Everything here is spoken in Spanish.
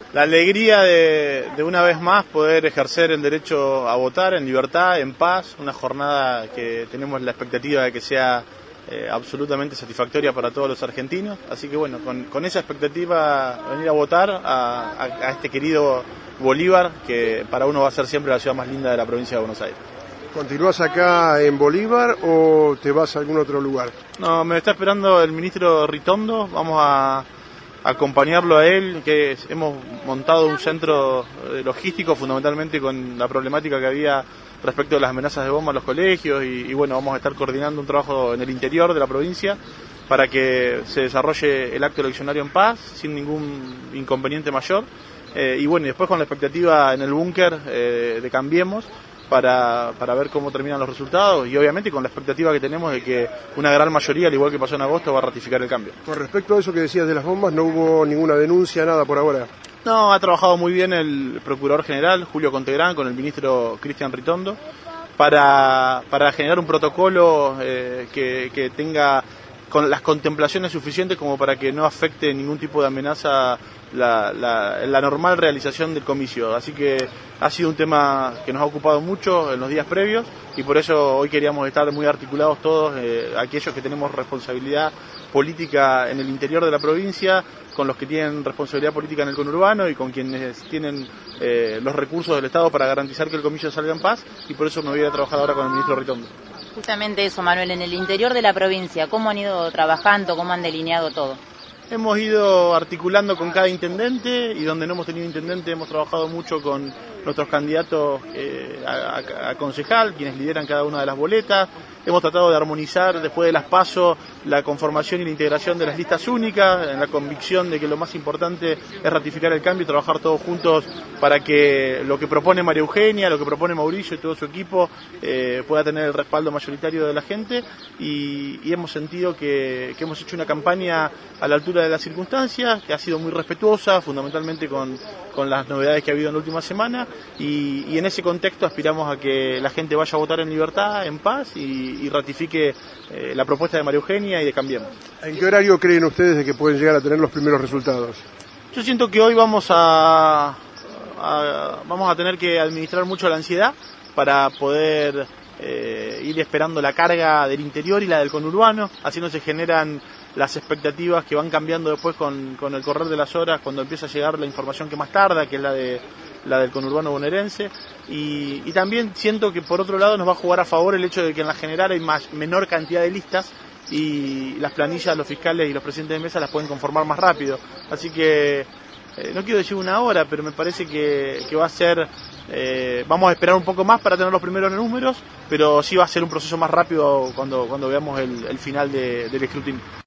La alegría de una vez más poder ejercer el derecho a votar en libertad, en paz, una jornada que tenemos la expectativa de que sea absolutamente satisfactoria para todos los argentinos. Así que bueno, con esa expectativa venir a votar a este querido Bolívar, que para uno va a ser siempre la ciudad más linda de la provincia de Buenos Aires. ¿Continúas acá en Bolívar o te vas a algún otro lugar? No, me está esperando el ministro Ritondo, vamos a acompañarlo a él, que hemos montado un centro logístico fundamentalmente con la problemática que había respecto de las amenazas de bomba en los colegios y bueno, vamos a estar coordinando un trabajo en el interior de la provincia para que se desarrolle el acto eleccionario en paz, sin ningún inconveniente mayor. Y bueno, y después con la expectativa en el búnker de Cambiemos, para ver cómo terminan los resultados y obviamente con la expectativa que tenemos de que una gran mayoría, al igual que pasó en agosto, va a ratificar el cambio. Con respecto a eso que decías de las bombas, ¿no hubo ninguna denuncia, nada por ahora? No, ha trabajado muy bien el Procurador General, Julio Contegrán, con el ministro Cristian Ritondo, para generar un protocolo que tenga con las contemplaciones suficientes como para que no afecte ningún tipo de amenaza la normal realización del comicio. Así que ha sido un tema que nos ha ocupado mucho en los días previos y por eso hoy queríamos estar muy articulados todos, aquellos que tenemos responsabilidad política en el interior de la provincia, con los que tienen responsabilidad política en el conurbano y con quienes tienen los recursos del Estado para garantizar que el comicio salga en paz, y por eso me voy a trabajar ahora con el ministro Ritondo. Justamente eso, Manuel, en el interior de la provincia, ¿cómo han ido trabajando, cómo han delineado todo? Hemos ido articulando con cada intendente y donde no hemos tenido intendente hemos trabajado mucho con nuestros candidatos a concejal, quienes lideran cada una de las boletas. Hemos tratado de armonizar después de las PASO la conformación y la integración de las listas únicas, en la convicción de que lo más importante es ratificar el cambio y trabajar todos juntos para que lo que propone María Eugenia, lo que propone Mauricio y todo su equipo pueda tener el respaldo mayoritario de la gente y hemos sentido que hemos hecho una campaña a la altura de las circunstancias, que ha sido muy respetuosa, fundamentalmente con las novedades que ha habido en la última semana y en ese contexto aspiramos a que la gente vaya a votar en libertad, en paz y ratifique la propuesta de María Eugenia y de Cambiemos. ¿En qué horario creen ustedes de que pueden llegar a tener los primeros resultados? Yo siento que hoy vamos a tener que administrar mucho la ansiedad para poder ir esperando la carga del interior y la del conurbano, así no se generan las expectativas que van cambiando después con el correr de las horas cuando empieza a llegar la información que más tarda, que es la del conurbano bonaerense, y también siento que por otro lado nos va a jugar a favor el hecho de que en la general hay menor cantidad de listas y las planillas, los fiscales y los presidentes de mesa las pueden conformar más rápido, así que no quiero decir una hora, pero me parece que va a ser, vamos a esperar un poco más para tener los primeros números, pero sí va a ser un proceso más rápido cuando veamos el final del escrutinio.